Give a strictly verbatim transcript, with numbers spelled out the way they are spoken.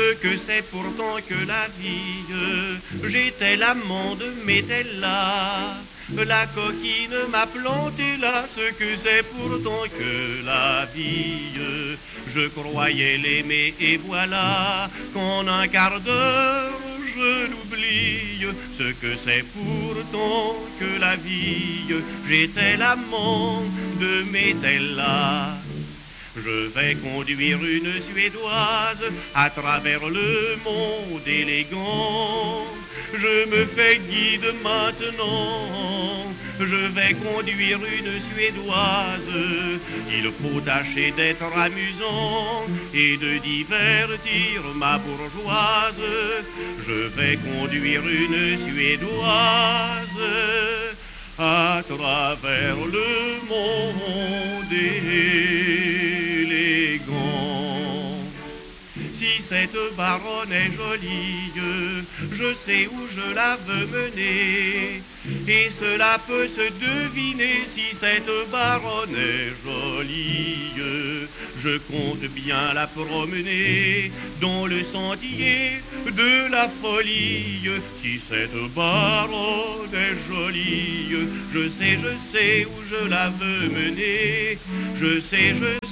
ce que c'est pourtant que la vie. J'étais l'amant de Métella, la coquine m'a planté là, ce que c'est pourtant que la vie. Je croyais l'aimer et voilà qu'en un quart d'heure je l'oublie, ce que c'est pourtant que la vie. J'étais l'amant de Métella. Je vais conduire une Suédoise à travers le monde élégant. Je me fais guide maintenant. Je vais conduire une Suédoise. Il faut tâcher d'être amusant et de divertir ma bourgeoise. Je vais conduire une Suédoise à travers le monde élégant. Si cette baronne est jolie, je sais où je la veux mener. Et cela peut se deviner si cette baronne est jolie. Je compte bien la promener dans le sentier de la folie. Si cette baronne est jolie, je sais, je sais où je la veux mener. Je sais, je